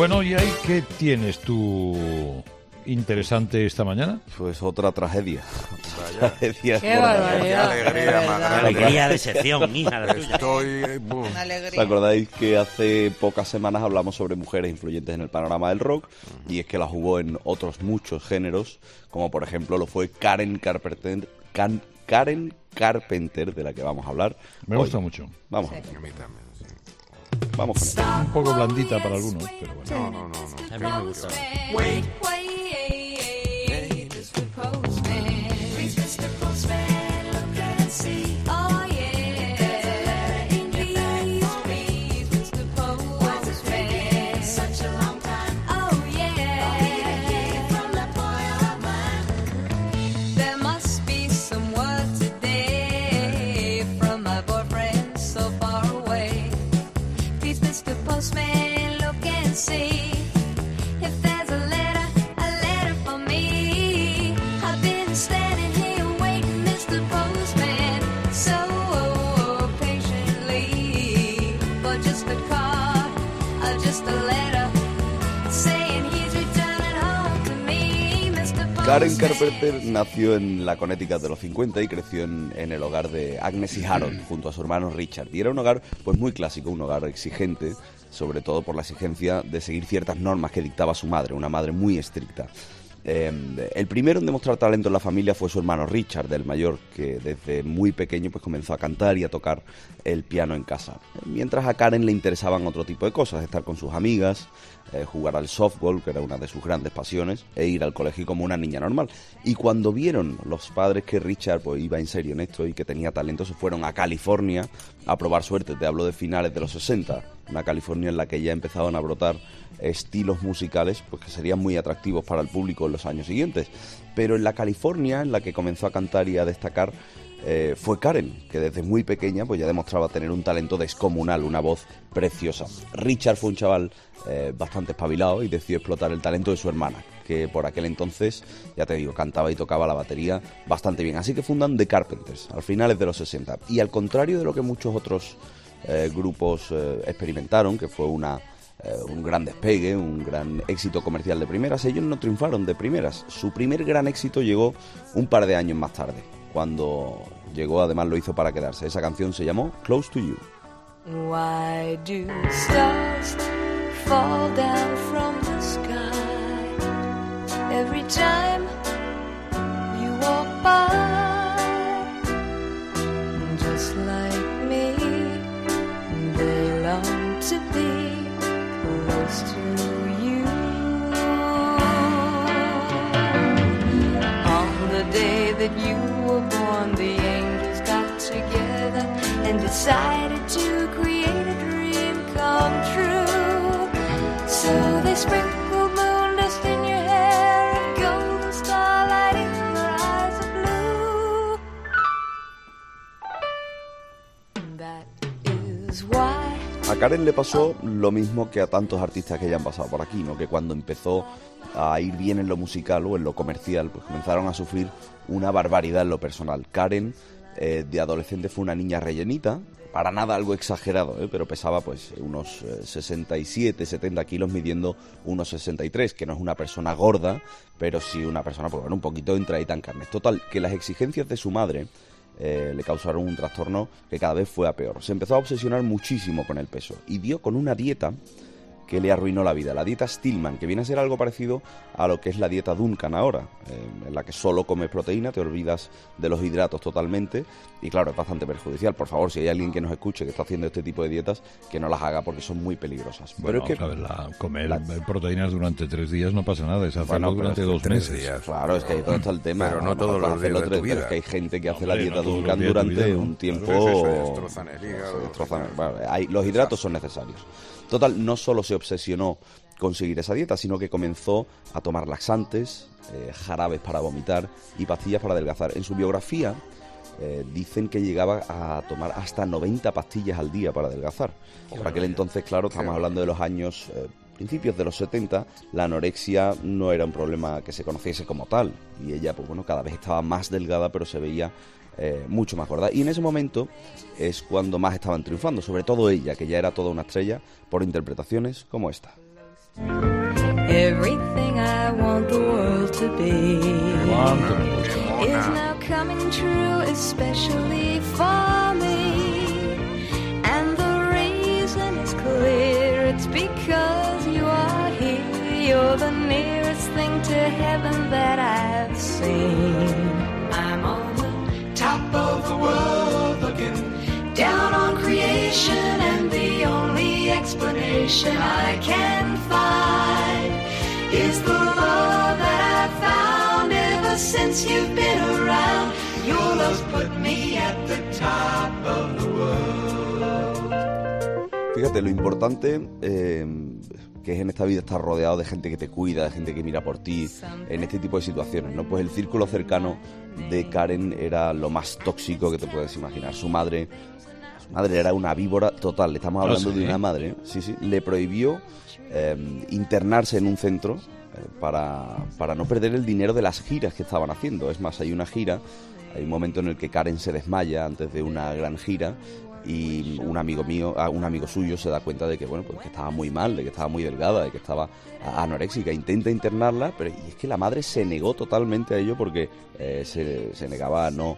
Bueno, ¿y ahí qué tienes tú interesante esta mañana? Pues otra tragedia. Qué barbaridad. Qué alegría más grande. Alegría de sección, hija, la tuya. Una alegría. ¿Os acordáis que hace pocas semanas hablamos sobre mujeres influyentes en el panorama del rock? Y es que las hubo en otros muchos géneros, como por ejemplo lo fue Karen Carpenter, de la que vamos a hablar. Me gusta mucho. Vamos. Sí. A mí también, sí. Vamos con ella. Un poco blandita para algunos, pero bueno. No. A mí me gusta. Karen Carpenter nació en la Connecticut de los 50 y creció en el hogar de Agnes y Harold junto a su hermano Richard. Y era un hogar pues muy clásico, un hogar exigente, sobre todo por la exigencia de seguir ciertas normas que dictaba su madre, una madre muy estricta. El primero en demostrar talento en la familia fue su hermano Richard, el mayor, que desde muy pequeño pues comenzó a cantar y a tocar el piano en casa. Mientras a Karen le interesaban otro tipo de cosas, estar con sus amigas, jugar al softball, que era una de sus grandes pasiones, e ir al colegio como una niña normal. Y cuando vieron los padres que Richard pues iba en serio en esto y que tenía talento, se fueron a California a probar suerte. Te hablo de finales de los 60, una California en la que ya empezaban a brotar estilos musicales pues que serían muy atractivos para el público en los años siguientes. Pero en la California en la que comenzó a cantar y a destacar fue Karen, que desde muy pequeña pues ya demostraba tener un talento descomunal, una voz preciosa. Richard fue un chaval bastante espabilado y decidió explotar el talento de su hermana, que por aquel entonces, ya te digo, cantaba y tocaba la batería bastante bien. Así que fundan The Carpenters a finales de los 60. Y al contrario de lo que muchos otros grupos experimentaron, que fue un gran despegue, un gran éxito comercial de primeras, ellos no triunfaron de primeras. Su primer gran éxito llegó un par de años más tarde. Cuando llegó, además lo hizo para quedarse. Esa canción se llamó Close to You. Why do stars fall down from the sky every time you walk by? Just like me, they long to be close to you. On the day that you were born, the angels got together and decided to create a dream come true. So they sprinkled moon dust in your hair and golden starlight in your eyes of blue. That is why. A Karen le pasó lo mismo que a tantos artistas que ya han pasado por aquí, ¿no? Que cuando empezó a ir bien en lo musical o en lo comercial, pues comenzaron a sufrir una barbaridad en lo personal. Karen, de adolescente, fue una niña rellenita, para nada algo exagerado, pero pesaba pues unos 67, 70 kilos, midiendo unos 63, que no es una persona gorda, pero sí una persona, pues bueno, un poquito entradita en carne. Total, que las exigencias de su madre le causaron un trastorno que cada vez fue a peor. Se empezó a obsesionar muchísimo con el peso y dio con una dieta que le arruinó la vida, la dieta Stillman, que viene a ser algo parecido a lo que es la dieta Duncan ahora, en la que solo comes proteína, te olvidas de los hidratos totalmente, y claro, es bastante perjudicial. Por favor, si hay alguien que nos escuche que está haciendo este tipo de dietas, que no las haga porque son muy peligrosas. Bueno, pero es que comer proteínas durante 3 días no pasa nada, es hacerlo durante 2 meses. Días. Claro, es que ahí todo está el tema. Pero no todos los días de tu vida. Es que hay gente que hace la Hombre, dieta no todos Duncan los días de tu durante vida, ¿no? un tiempo. Claro, se destrozan el hígado. Se destrozan. Bueno, los hidratos son necesarios. Total, no solo se obsesionó con seguir esa dieta, sino que comenzó a tomar laxantes, jarabes para vomitar y pastillas para adelgazar. En su biografía dicen que llegaba a tomar hasta 90 pastillas al día para adelgazar. Por aquel entonces, claro, estamos hablando de los años principios de los 70, la anorexia no era un problema que se conociese como tal, y ella, pues bueno, cada vez estaba más delgada, pero se veía mucho más gorda. Y en ese momento es cuando más estaban triunfando, sobre todo ella, que ya era toda una estrella, por interpretaciones como esta. Everything I want the world to be Cuánto me gusta. is now coming true, especially for me. And the reason is clear, it's because you are here. You're the nearest thing to heaven that I've seen. I'm on the top of the world looking down on creation, and the only explanation I can find is the love that I've found ever since you've been around. Your love's put me at the top of the world. Fíjate, lo importante que es en esta vida estar rodeado de gente que te cuida, de gente que mira por ti, en este tipo de situaciones, ¿no? Pues el círculo cercano de Karen era lo más tóxico que te puedes imaginar. Su madre era una víbora total. Estamos hablando de una madre, le prohibió internarse en un centro para no perder el dinero de las giras que estaban haciendo. Es más, hay un momento en el que Karen se desmaya antes de una gran gira, y un amigo suyo se da cuenta de que, bueno, pues que estaba muy mal, de que estaba muy delgada, de que estaba anoréxica. Intenta internarla, pero y es que la madre se negó totalmente a ello porque se negaba a no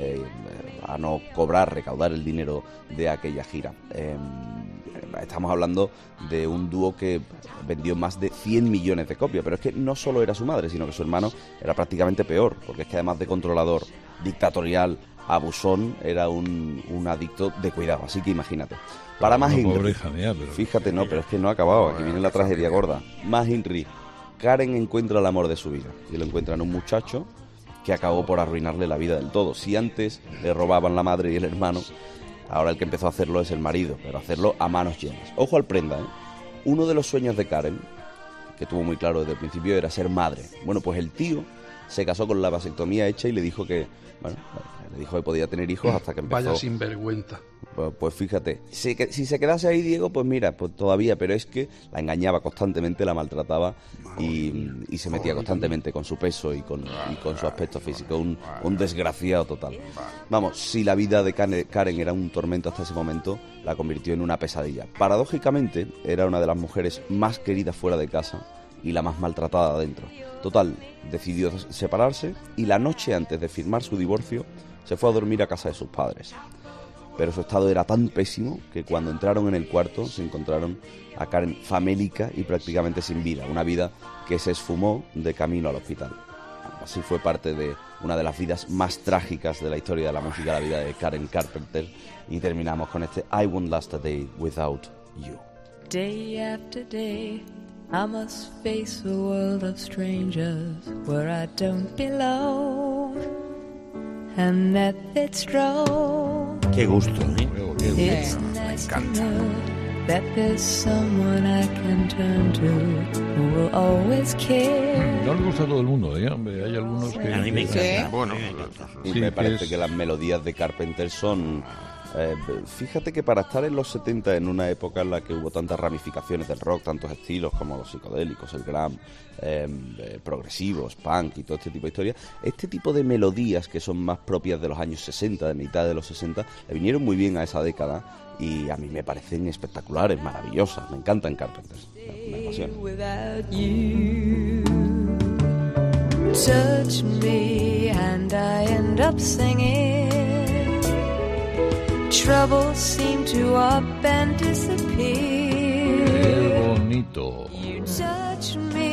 recaudar el dinero de aquella gira. Estamos hablando de un dúo que vendió más de 100 millones de copias, pero es que no solo era su madre, sino que su hermano era prácticamente peor, porque es que además de controlador, dictatorial, abusón, era un adicto de cuidado. Así que imagínate. Para más Inri, fíjate, pero es que no ha acabado, aquí viene la tragedia gorda. Más Inri, Karen encuentra el amor de su vida, y lo encuentra en un muchacho que acabó por arruinarle la vida del todo. Si antes le robaban la madre y el hermano, ahora el que empezó a hacerlo es el marido, pero hacerlo a manos llenas. Ojo al prenda, ¿eh? Uno de los sueños de Karen, que tuvo muy claro desde el principio, era ser madre. Bueno, pues el tío se casó con la vasectomía hecha y le dijo que podía tener hijos hasta que empezó. Vaya sinvergüenza. Pues fíjate, si se quedase ahí Diego, pues mira, pues todavía, pero es que la engañaba constantemente, la maltrataba y se metía constantemente con su peso y con su aspecto físico, un desgraciado total. Vamos, si la vida de Karen era un tormento hasta ese momento, la convirtió en una pesadilla. Paradójicamente, era una de las mujeres más queridas fuera de casa y la más maltratada dentro. Total, decidió separarse y la noche antes de firmar su divorcio se fue a dormir a casa de sus padres. Pero su estado era tan pésimo que cuando entraron en el cuarto se encontraron a Karen famélica y prácticamente sin vida, una vida que se esfumó de camino al hospital. Así fue parte de una de las vidas más trágicas de la historia de la música, la vida de Karen Carpenter, y terminamos con este I Won't Last a Day Without You. Day after day I must face a world of strangers where I don't belong, and that it's wrong. Qué gusto, ¿eh? It's nice to know that there's someone I can turn to who will always care. No le gusta a todo el mundo, ¿eh? Hombre, hay algunos que... A mí me encanta. Bueno, Y sí, me parece es... que las melodías de Carpenter son... fíjate que para estar en los 70, en una época en la que hubo tantas ramificaciones del rock, tantos estilos como los psicodélicos, el glam, progresivos, punk y todo este tipo de historias, este tipo de melodías que son más propias de los años 60, de mitad de los 60, le vinieron muy bien a esa década y a mí me parecen espectaculares, maravillosas, me encantan Carpenter, me apasiona. Without you, touch me and I end up singing. Troubles seem to up and disappear. Qué bonito. You touch me